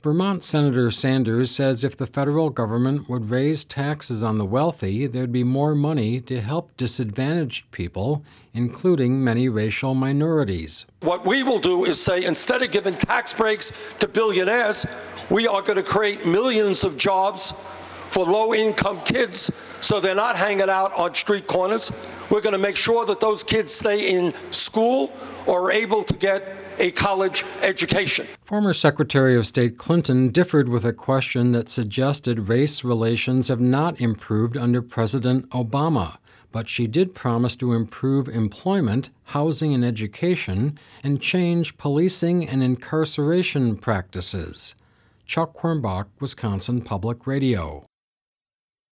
Vermont Senator Sanders says if the federal government would raise taxes on the wealthy, there'd be more money to help disadvantaged people, including many racial minorities. What we will do is say, instead of giving tax breaks to billionaires, we are going to create millions of jobs for low-income kids so they're not hanging out on street corners. We're going to make sure that those kids stay in school or are able to get a college education. Former Secretary of State Clinton differed with a question that suggested race relations have not improved under President Obama, but she did promise to improve employment, housing, and education, and change policing and incarceration practices. Chuck Quirmbach, Wisconsin Public Radio.